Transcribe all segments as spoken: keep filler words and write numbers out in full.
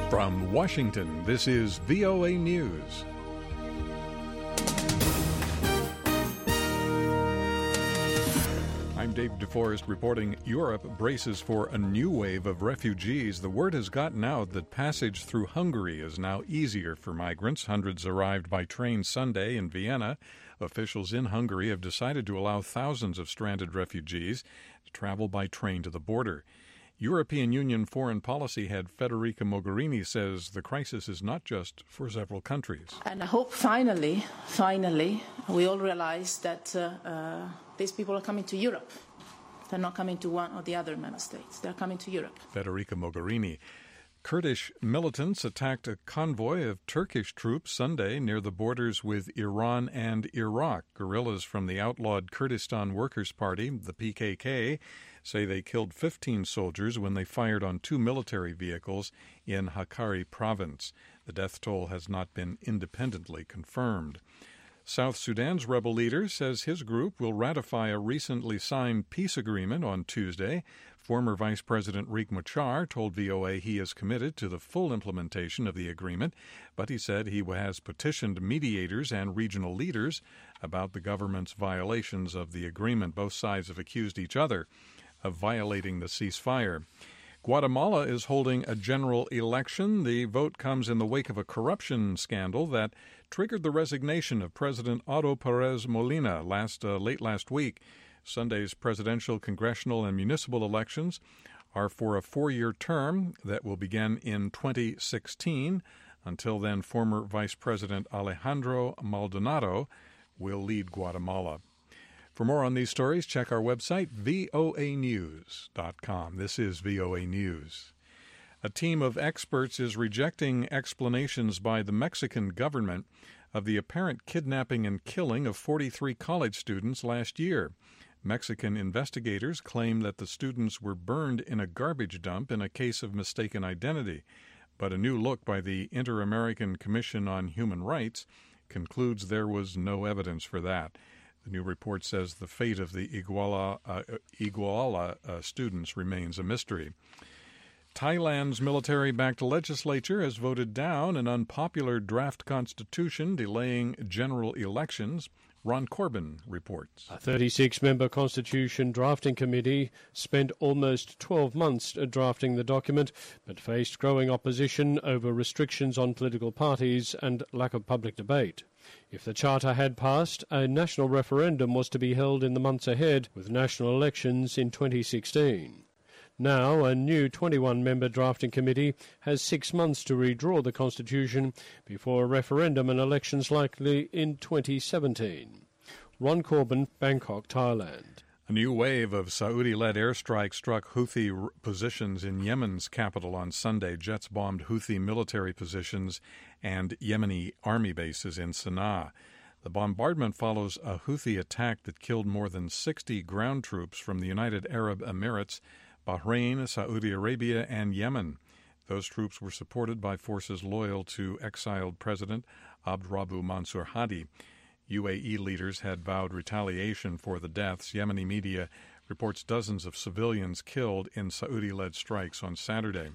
From Washington, this is V O A News. I'm Dave DeForest reporting Europe braces for a new wave of refugees. The word has gotten out that passage through Hungary is now easier for migrants. Hundreds arrived by train Sunday in Vienna. Officials in Hungary have decided to allow thousands of stranded refugees to travel by train to the border. European Union foreign policy head Federica Mogherini says the crisis is not just for several countries. And I hope finally, finally, we all realize that uh, uh, these people are coming to Europe. They're not coming to one or the other member states. They're coming to Europe. Federica Mogherini. Kurdish militants attacked a convoy of Turkish troops Sunday near the borders with Iran and Iraq. Guerrillas from the outlawed Kurdistan Workers' Party, the P K K, say they killed fifteen soldiers when they fired on two military vehicles in Hakkari province. The death toll has not been independently confirmed. South Sudan's rebel leader says his group will ratify a recently signed peace agreement on Tuesday. Former Vice President Riek Machar told V O A he is committed to the full implementation of the agreement, but he said he has petitioned mediators and regional leaders about the government's violations of the agreement. Both sides have accused each other of violating the ceasefire. Guatemala is holding a general election. The vote comes in the wake of a corruption scandal that triggered the resignation of President Otto Perez Molina last uh, late last week. Sunday's presidential, congressional, and municipal elections are for a four-year term that will begin in twenty sixteen. Until then, former Vice President Alejandro Maldonado will lead Guatemala. For more on these stories, check our website, V O A news dot com. This is V O A News. A team of experts is rejecting explanations by the Mexican government of the apparent kidnapping and killing of forty-three college students last year. Mexican investigators claim that the students were burned in a garbage dump in a case of mistaken identity. But a new look by the Inter-American Commission on Human Rights concludes there was no evidence for that. The new report says the fate of the Iguala, uh, Iguala uh, students remains a mystery. Thailand's military-backed legislature has voted down an unpopular draft constitution delaying general elections. Ron Corbin reports. A thirty-six member constitution drafting committee spent almost twelve months drafting the document, but faced growing opposition over restrictions on political parties and lack of public debate. If the charter had passed, a national referendum was to be held in the months ahead, with national elections in twenty sixteen. Now, a new twenty-one member drafting committee has six months to redraw the constitution before a referendum and elections likely in twenty seventeen. Ron Corbin, Bangkok, Thailand. A new wave of Saudi-led airstrikes struck Houthi r- positions in Yemen's capital on Sunday. Jets bombed Houthi military positions and Yemeni army bases in Sana'a. The bombardment follows a Houthi attack that killed more than sixty ground troops from the United Arab Emirates, Bahrain, Saudi Arabia, and Yemen. Those troops were supported by forces loyal to exiled President Abdrabbu Mansur Hadi. U A E leaders had vowed retaliation for the deaths. Yemeni media reports dozens of civilians killed in Saudi-led strikes on Saturday.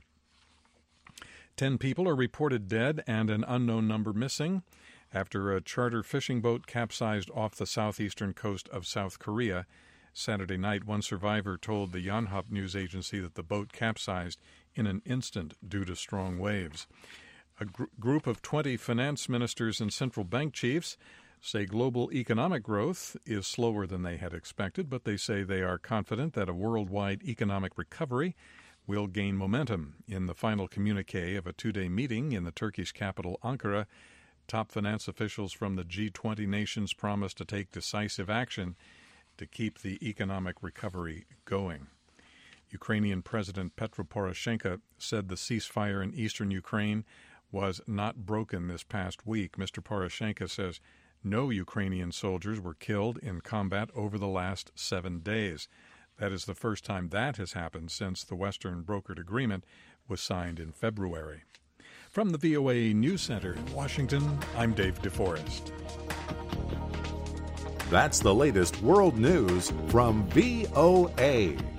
Ten people are reported dead and an unknown number missing after a charter fishing boat capsized off the southeastern coast of South Korea. Saturday night, one survivor told the Yonhap news agency that the boat capsized in an instant due to strong waves. A gr- group of twenty finance ministers and central bank chiefs say global economic growth is slower than they had expected, but they say they are confident that a worldwide economic recovery will gain momentum. In the final communique of a two-day meeting in the Turkish capital Ankara, top finance officials from the G twenty nations promised to take decisive action to keep the economic recovery going. Ukrainian President Petro Poroshenko said the ceasefire in eastern Ukraine was not broken this past week. Mister Poroshenko says no Ukrainian soldiers were killed in combat over the last seven days. That is the first time that has happened since the Western brokered agreement was signed in February. From the V O A News Center in Washington, I'm Dave DeForest. That's the latest world news from V O A.